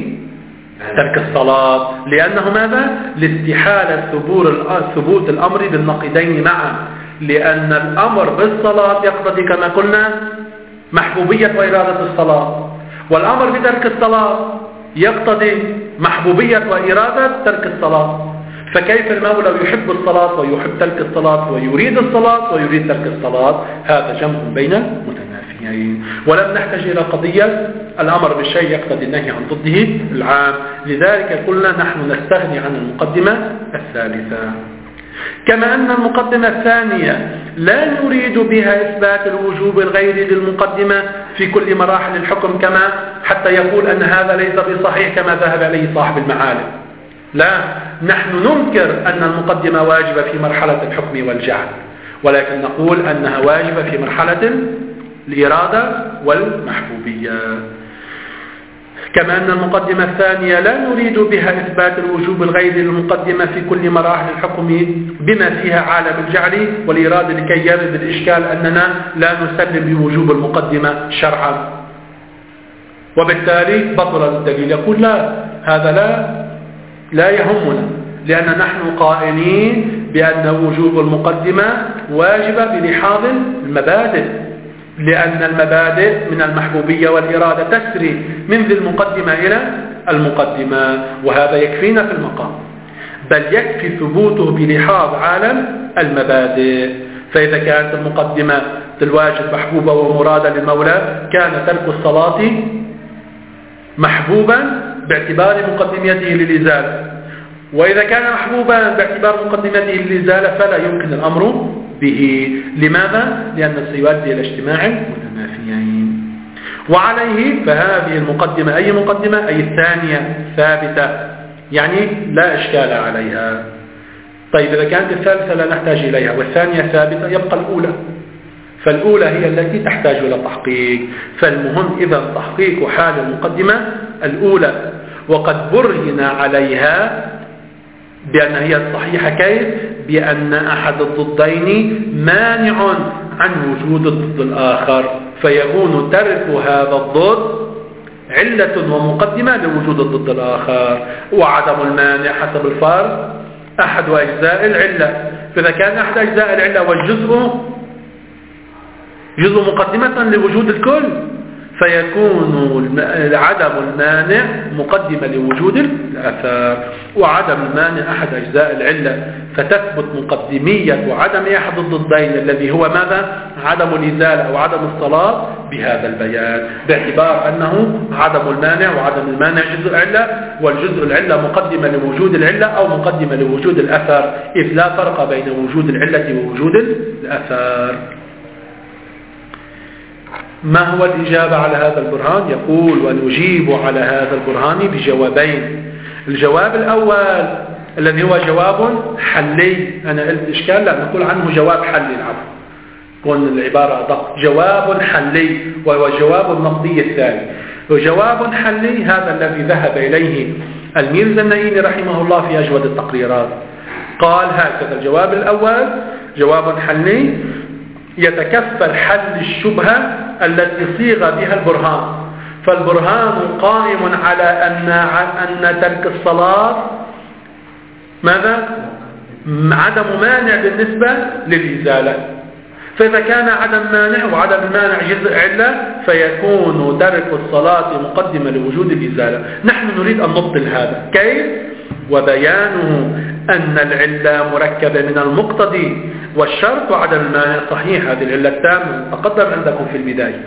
بترك الصلاة، لأنه ماذا؟ لاستحالة ثبوت الأمر بالنقيضين معا، لأن الأمر بالصلاة يقتضي كما قلنا محبوبية وإرادة الصلاة، والأمر بترك الصلاة يقتضي محبوبية وإرادة ترك الصلاة. فكيف المولى يحب الصلاة ويحب ترك الصلاة ويريد الصلاة ويريد ترك الصلاة؟ هذا جمع بين متنافيين. ولم نحتاج إلى قضية الأمر بالشيء يقتضي النهي عن ضده العام، لذلك قلنا نحن نستغني عن المقدمة الثالثة. كما أن المقدمة الثانية لا نريد بها إثبات الوجوب الغيري للمقدمة في كل مراحل الحكم، كما حتى يقول أن هذا ليس بصحيح كما ذهب عليه صاحب المعالم. لا، نحن ننكر أن المقدمة واجبة في مرحلة الحكم والجعل، ولكن نقول أنها واجبة في مرحلة الإرادة والمحبوبية. كما أن المقدمة الثانية لا نريد بها إثبات الوجوب الغيري للمقدمة في كل مراحل الحكم بما فيها عالم الجعل والإرادة، لكي يرد الإشكال أننا لا نسلم بوجوب المقدمة شرعا، وبالتالي بطل الدليل. يقول لا، هذا لا لا يهمنا، لأن نحن قائلين بأن وجوب المقدمة واجبة بلحاظ المبادئ، لأن المبادئ من المحبوبية والإرادة تسري من ذي المقدمة إلى المقدمة، وهذا يكفينا في المقام، بل يكفي ثبوته بلحاظ عالم المبادئ. فإذا كانت المقدمة الواجب محبوبة ومرادة للمولى كان ترك الصلاة محبوبا باعتبار مقدمته للإزالة، وإذا كان محبوبا باعتبار مقدمته للإزالة فلا يمكن الأمر به. لماذا؟ لأنه سيؤدي إلى اجتماع المتنافيين. وعليه فهذه المقدمة أي مقدمة؟ أي الثانية ثابتة، يعني لا إشكال عليها. طيب إذا كانت الثالثة لا نحتاج إليها والثانية ثابتة يبقى الأولى، فالأولى هي التي تحتاج إلى تحقيق. فالمهم إذا تحقيق حال المقدمة الأولى، وقد برهن عليها بأن هي الصحيحة. كيف؟ بأن أحد الضدين مانع عن وجود الضد الآخر، فيكون ترك هذا الضد علة ومقدمة لوجود الضد الآخر. وعدم المانع حسب الفرض أحد أجزاء العلة، فإذا كان أحد أجزاء العلة والجزء جزء مقدمة لوجود الكل، فيكون عدم المانع مقدمة لوجود الأثر. وعدم المانع أحد أجزاء العلة، فتثبت مقدمية وعدم أحد الضدين الذي هو ماذا؟ عدم الإزالة أو عدم الصلاة بهذا البيان، باعتبار أنه عدم المانع وعدم المانع جزء العلة، والجزء العلة مقدمة لوجود العلة أو مقدمة لوجود الأثر، إذ لا فرق بين وجود العلة ووجود الأثر. ما هو الإجابة على هذا البرهان؟ يقول: ونجيب على هذا البرهان بجوابين. الجواب الأول الذي هو جواب حلي، أنا قلت إشكال، لا نقول عنه جواب حلي، العفو، كون العبارة أدق. جواب حلي وهو جواب النقدي الثاني. وجواب حلي هذا الذي ذهب إليه الميرزا النعيمي رحمه الله في أجود التقريرات. قال هكذا: الجواب الأول جواب حلي يتكفل حل الشبهة التي صيغ بها البرهان. فالبرهان قائم على أن أن ترك الصلاة ماذا؟ عدم مانع بالنسبة للإزالة. فإذا كان عدم مانع وعدم المانع جزء علة، فيكون ترك الصلاة مقدمة لوجود الإزالة. نحن نريد أن نبطل هذا. كيف؟ وبيانه أن العلة مركبة من المقتضي والشرط وعدم المانع. صحيح، هذه العلة التامة تقدم عندكم في البداية.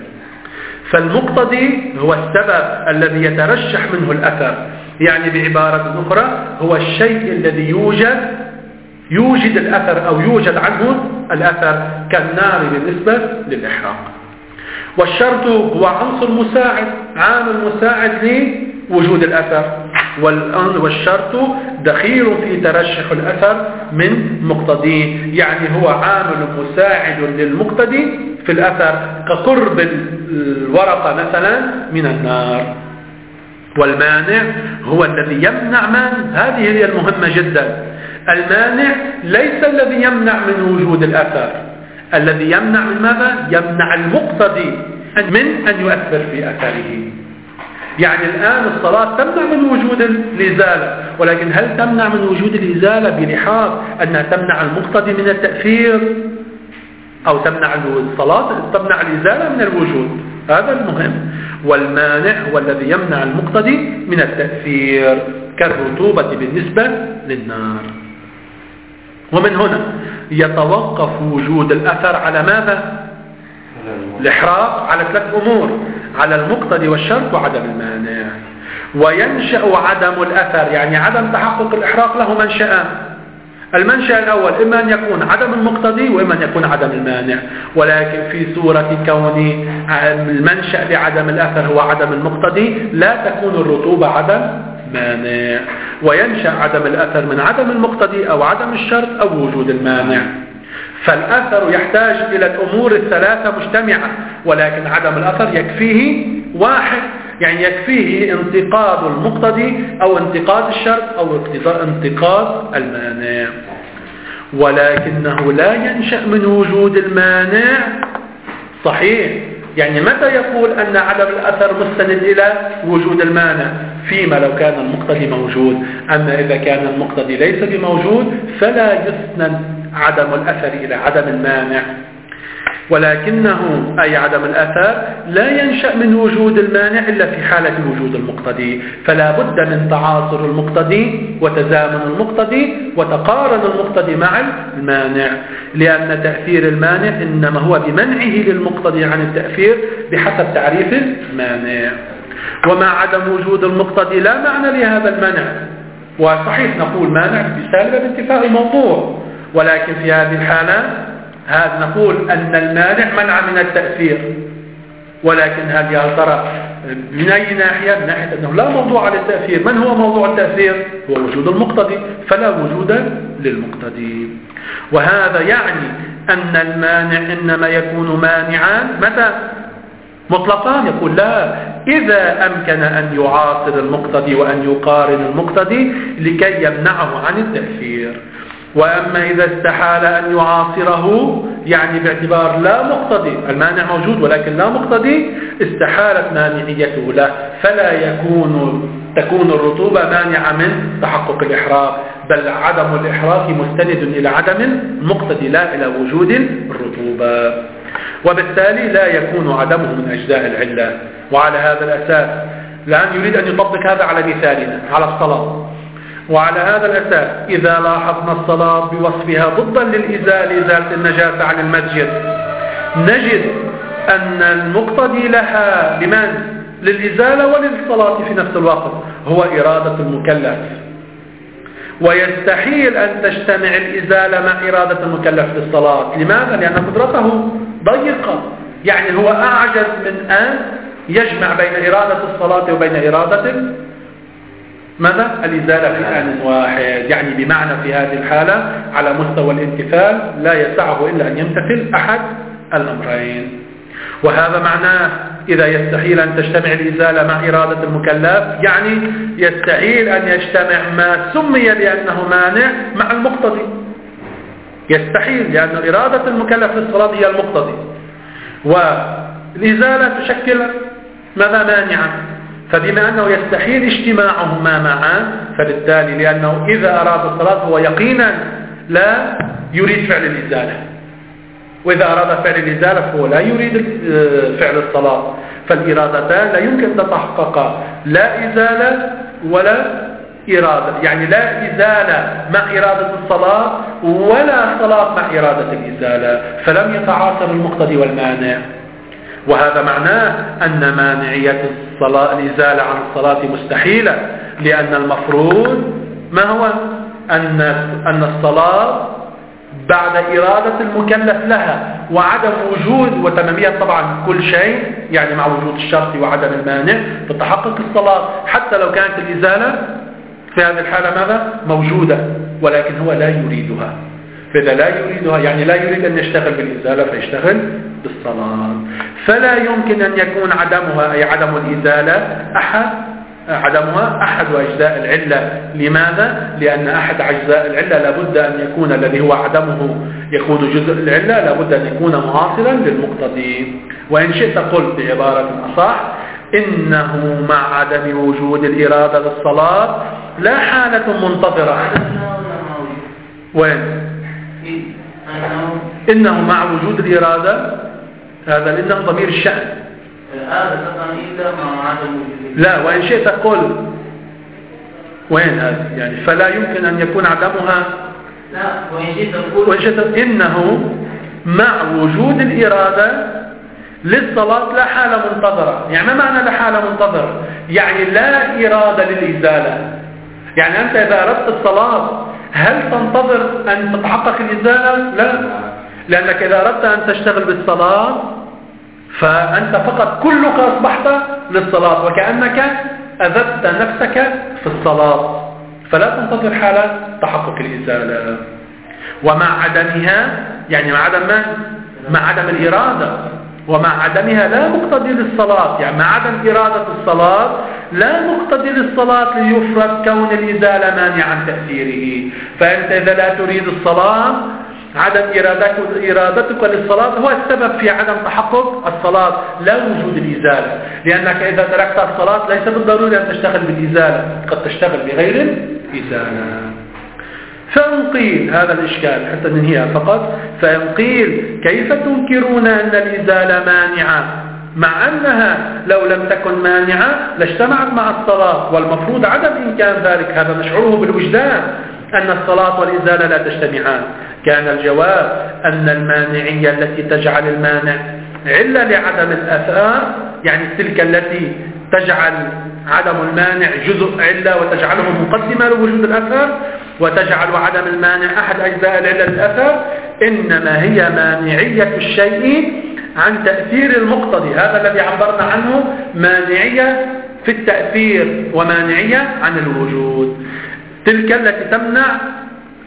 فالمقتضي هو السبب الذي يترشح منه الأثر، يعني بعبارة أخرى هو الشيء الذي يوجد يوجد الأثر أو يوجد عنه الأثر، كالنار بالنسبة للإحراق. والشرط هو عنصر مساعد، عامل مساعد لوجود الأثر. والشرط دخيل في ترشح الأثر من مقتضيه، يعني هو عامل مساعد للمقتضي في الأثر، كقرب الورقة مثلا من النار. والمانع هو الذي يمنع من هذه هي المهمة جدا. المانع ليس الذي يمنع من وجود الأثر، الذي يمنع من ماذا؟ يمنع المقتضي من أن يؤثر في أثره. يعني الآن الصلاة تمنع من وجود الإزالة، ولكن هل تمنع من وجود الإزالة بلحاظ أنها تمنع المقتضي من التأثير، أو تمنع الصلاة تمنع الإزالة من الوجود؟ هذا المهم. والمانع هو الذي يمنع المقتضي من التأثير، كالرطوبة بالنسبة للنار. ومن هنا يتوقف وجود الأثر على ماذا؟ الإحراق، على ثلاث أمور: على المقتضي والشرط وعدم المانع. وينشأ عدم الأثر، يعني عدم تحقق الإحراق، له منشأان. المنشأ الأول إما أن يكون عدم المقتضي وإما أن يكون عدم المانع، ولكن في صورة كون المنشأ لعدم الأثر هو عدم المقتضي لا تكون الرطوبة عدم مانع. وينشأ عدم الأثر من عدم المقتضي أو عدم الشرط أو وجود المانع. فالأثر يحتاج إلى الأمور الثلاثة مجتمعة، ولكن عدم الأثر يكفيه واحد، يعني يكفيه انتقاض المقتضي أو انتقاض الشرط أو انتقاض المانع. ولكنه لا ينشأ من وجود المانع. صحيح، يعني متى يقول أن عدم الأثر مستند إلى وجود المانع؟ فيما لو كان المقتضي موجود. أما إذا كان المقتضي ليس بموجود فلا يسند عدم الأثر إلى عدم المانع. ولكنه أي عدم الأثر لا ينشأ من وجود المانع إلا في حالة وجود المقتضي. فلا بد من تعاصر المقتضي وتزامن المقتضي وتقارن المقتضي مع المانع، لأن تأثير المانع إنما هو بمنعه للمقتضي عن التأثير بحسب تعريف المانع. ومع عدم وجود المقتضي لا معنى لهذا المنع. وصحيح نقول مانع بسالب بانتفاء الموضوع، ولكن في هذه الحالة هذا نقول أن المانع منع من التأثير. ولكن هل يا ترى من أي ناحية؟ من ناحية أنه لا موضوع للتأثير. من هو موضوع التأثير؟ هو وجود المقتضي، فلا وجود للمقتضي. وهذا يعني أن المانع إنما يكون مانعا متى؟ مطلقا؟ يقول لا، إذا أمكن أن يعاصر المقتضي وأن يقارن المقتضي لكي يمنعه عن التأثير. وأما إذا استحال أن يعاصره، يعني باعتبار لا مقتضي، المانع موجود ولكن لا مقتضي، استحالت مانعيته له، فلا يكون تكون الرطوبة مانعة من تحقق الإحراق، بل عدم الإحراق مستند إلى عدم المقتضي لا إلى وجود الرطوبة، وبالتالي لا يكون عدمه من أجزاء العلة. وعلى هذا الأساس الآن يريد أن يطبق هذا على مثالنا على الصلاة. وعلى هذا الأساس إذا لاحظنا الصلاة بوصفها ضدا للإزالة، إزالة النجاسة عن المسجد، نجد أن المقتضي لها لمن؟ للإزالة وللصلاة في نفس الوقت هو إرادة المكلف، ويستحيل أن تجتمع الإزالة مع إرادة المكلف للصلاة. لماذا؟ لأن قدرته ضيقة، يعني هو أعجز من أن يجمع بين إرادة الصلاة وبين إرادة ماذا؟ الإزالة في آن واحد، يعني بمعنى في هذه الحالة على مستوى الامتثال لا يسعه إلا أن يمتثل أحد الأمرين. وهذا معناه إذا يستحيل أن تجتمع الإزالة مع إرادة المكلف، يعني يستحيل أن يجتمع ما سمي بأنه مانع مع المقتضي، يستحيل، لأن إرادة المكلف للصلاة هي المقتضي، والإزالة تشكل ماذا؟ مانعا. فبما أنه يستحيل اجتماعهما معا، فبالتالي لأنه إذا أراد الصلاة هو يقينا لا يريد فعل الإزالة، وإذا أراد فعل الإزالة فهو لا يريد فعل الصلاة، فالإرادتان لا يمكن تتحقق، لا إزالة ولا إرادة، يعني لا إزالة مع إرادة الصلاة ولا صلاة مع إرادة الإزالة، فلم يتعاصر المقتضي والمانع. وهذا معناه أن مانعية الصلاة الإزالة عن الصلاة مستحيلة، لأن المفروض ما هو؟ أن أن الصلاة بعد إرادة المكلف لها وعدم وجود وتمامية طبعا كل شيء، يعني مع وجود الشرط وعدم المانع تتحقق الصلاة، حتى لو كانت الإزالة في هذه الحالة ماذا؟ موجودة، ولكن هو لا يريدها. فإذا لا يريدها يعني لا يريد أن يشتغل بالإزالة فيشتغل بالصلاة، فلا يمكن أن يكون عدمها أي عدم الإزالة أحد عدمها أحد أجزاء العلة. لماذا؟ لأن أحد أجزاء العلة لابد أن يكون الذي هو عدمه يكون جزء العلة، لابد أن يكون معاصرا للمقتضي. وإن شئت قلت بعبارة أصح إنه مع عدم وجود الإرادة للصلاة لا حالة منتظرة. وين؟ إنه مع وجود الإرادة، هذا إنه ضمير الشأن، لا. وإن شئت قل وين هذا؟ يعني فلا يمكن أن يكون عدمها، لا. وإن شئت قل وإن شئت إنه مع وجود الإرادة للصلاة لا حالة منتظرة. يعني ما معنى لا حالة منتظرة؟ يعني لا إرادة للإزالة. يعني أنت إذا أردت الصلاة هل تنتظر أن تتحقق الإزالة؟ لا، لأنك إذا أردت أن تشتغل بالصلاة فأنت فقط كلك أصبحت للصلاة، وكأنك أذبت نفسك في الصلاة، فلا تنتظر حالة تحقق الإزالة. ومع عدمها يعني مع عدم ما؟ مع عدم الإرادة، ومع عدمها لا مقتضي للصلاة، يعني مع عدم إرادة الصلاة لا مقتضي للصلاة ليفرض كون الإزالة مانع عن تأثيره. فأنت إذا لا تريد الصلاة عدم إرادتك, إرادتك للصلاة هو السبب في عدم تحقق الصلاة، لا وجود الإزالة، لأنك إذا تركت الصلاة ليس بالضروري أن تشتغل بالإزالة، قد تشتغل بغير الإزالة. فإن قيل هذا الإشكال حتى ننهيها فقط، فإن قيل كيف تنكرون أن الإزالة مانعة مع أنها لو لم تكن مانعة لاجتمعت مع الصلاة، والمفروض عدم إمكان ذلك، هذا نشعره بالوجدان أن الصلاة والإزالة لا تجتمعان. كان الجواب أن المانعية التي تجعل المانع علة لعدم الآثار، يعني تلك التي تجعل عدم المانع جزء علة وتجعله مقدمة لوجود الأثر، وتجعل عدم المانع أحد أجزاء العلة الأثر، إنما هي مانعية الشيء عن تأثير المقتضي. هذا الذي عبرنا عنه مانعية في التأثير ومانعية عن الوجود. تلك التي تمنع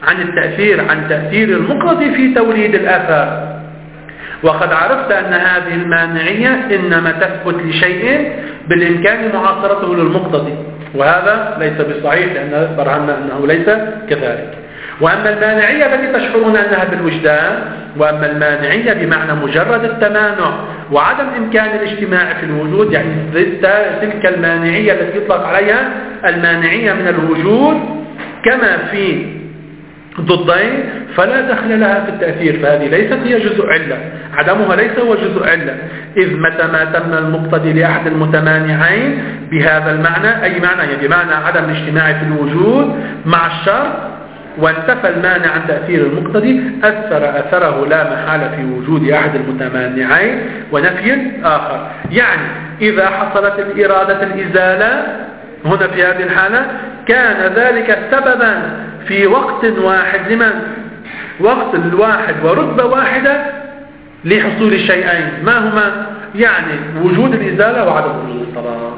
عن التأثير عن تأثير المقتضي في توليد الآثار. وقد عرفت أن هذه المانعية إنما تثبت لشيء بالإمكان معاصرته للمقتضي، وهذا ليس بصحيح لأن برهنا أنه ليس كذلك. وأما المانعية التي تشعرون أنها بالوجدان، وأما المانعية بمعنى مجرد التمانع وعدم إمكان الاجتماع في الوجود، يعني تلك المانعية التي يطلق عليها المانعية من الوجود كما في ضدين، فلا دخل لها في التأثير، فهذه ليست هي جزء علة، عدمها ليس هو جزء علة، إذ متى ما تم المقتضي لأحد المتمانعين بهذا المعنى، أي معنى يعني بمعنى عدم الاجتماع في الوجود مع الشرط، وانتفى المانع عن تأثير المقتضي، أثر أثره لا محالة في وجود أحد المتمانعين ونفي آخر. يعني إذا حصلت الإرادة الإزالة هنا في هذه الحالة كان ذلك سببا في وقت واحد لمن؟ وقت الواحد ورتبة واحدة لحصول الشيئين، ما هما؟ يعني وجود الإزالة وعدم وجود الصلاة.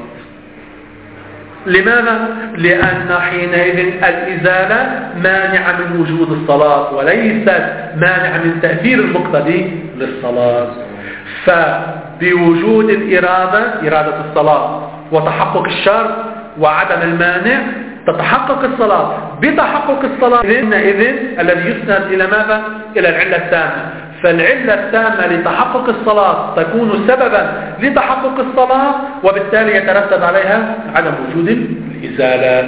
لماذا؟ لأن حينئذ الإزالة مانعة من وجود الصلاة وليست مانعة من تأثير المقتضي للصلاة. فبوجود الإرادة، إرادة الصلاة وتحقق الشرط وعدم المانع تتحقق الصلاة. بتحقق الصلاة إذن الذي يسند إلى ماذا؟ إلى العلة التامة. فالعلة التامة لتحقق الصلاة تكون سببا لتحقق الصلاة، وبالتالي يترتب عليها عدم وجود الإزالة.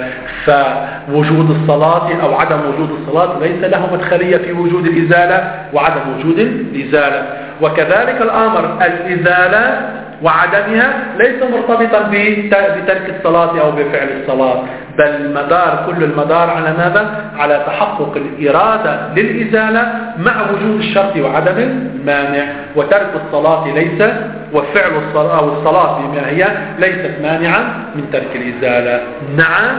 فوجود الصلاة أو عدم وجود الصلاة ليس له مدخلية في وجود الإزالة وعدم وجود الإزالة. وكذلك الأمر الإزالة وعدمها ليس مرتبطا بترك الصلاة أو بفعل الصلاة، بل المدار كل المدار على ماذا؟ على تحقق الإرادة للإزالة مع وجود الشرط وعدم المانع. وترك الصلاة ليس وفعل الصلاة أو الصلاة بما هي ليست مانعة من ترك الإزالة. نعم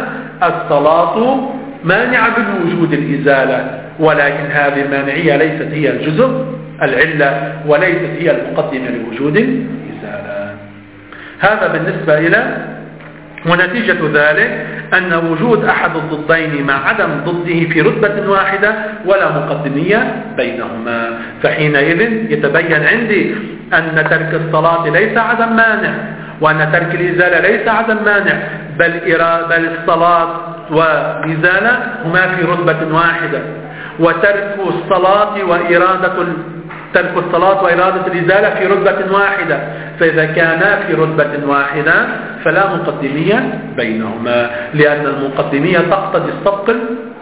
الصلاة مانعة من وجود الإزالة، ولكن هذه المانعية ليست هي الجزء العلة وليست هي المقدمة لوجود الإزالة. هذا بالنسبة إلى ونتيجة ذلك أن وجود أحد الضدين مع عدم ضده في رتبة واحدة ولا مقدمية بينهما. فحينئذ يتبين عندي أن ترك الصلاة ليس عدم مانع، وأن ترك الإزالة ليس عدم مانع، بل, بل الصلاة والإزالة هما في رتبة واحدة. وترك الصلاة وإرادة ترك الصلاة وإرادة الإزالة في رتبة واحدة، فإذا كانا في رتبة واحدة فلا مقدمية بينهما، لأن المقدمية تقتضي السبق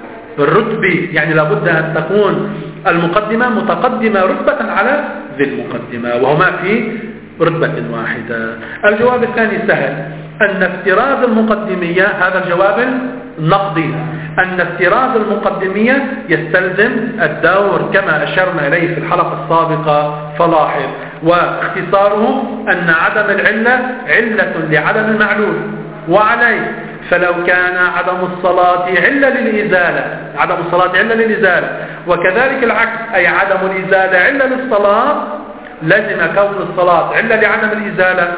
الرتبي، يعني لابد أن تكون المقدمة متقدمة رتبة على ذي المقدمة، وهما في رتبة واحدة. الجواب الثاني سهل، أن افتراض المقدمية، هذا الجواب النقدي، أن افتراض المقدمية يستلزم الدور كما أشرنا إليه في الحلقة السابقة، فلاحظ. واختصاره أن عدم العلة علة لعدم المعلول، وعليه فلو كان عدم الصلاة علة للإزالة، عدم الصلاة علة للإزالة، وكذلك العكس، أي عدم الإزالة علة للصلاة، لازم كون الصلاة علة لعدم الإزالة.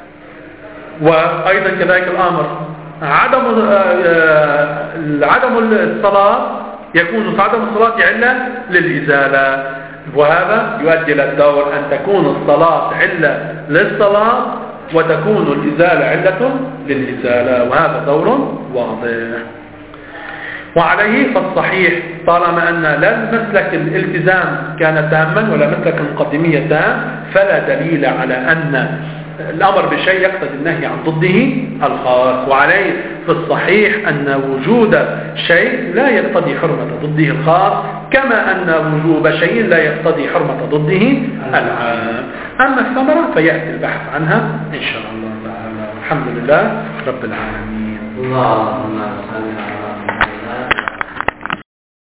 وأيضا كذلك الأمر عدم عدم الصلاة يكون عدم الصلاة علة للإزالة، وهذا يؤدي إلى الدور أن تكون الصلاة علة للصلاة وتكون الإزالة علة للإزالة، وهذا دور واضح. وعليه فالصحيح طالما أن لا مسلك الالتزام كان تاما ولا مسلك المقدمية تام، فلا دليل على أن الأمر بشيء يقتضي النهي عن ضده الخاص. وعليه في الصحيح أن وجود شيء لا يقتضي حرمة ضده الخاص، كما أن وجوب شيء لا يقتضي حرمة ضده العام. أما الثمرة فيأتي البحث عنها إن شاء الله تعالى. الحمد لله رب العالمين. اللهم صل على